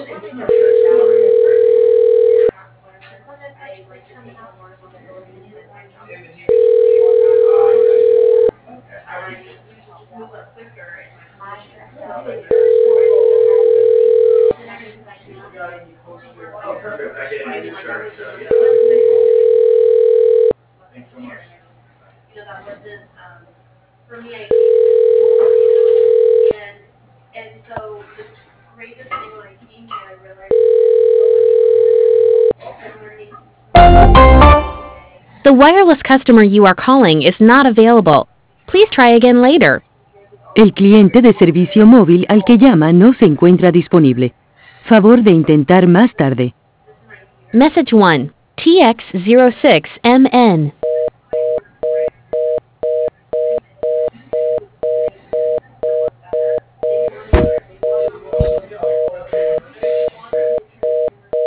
The wireless customer you are calling is not available. Please try again later. El cliente de servicio móvil al que llama no se encuentra disponible. Favor de intentar más tarde. Message 1, TX06MN.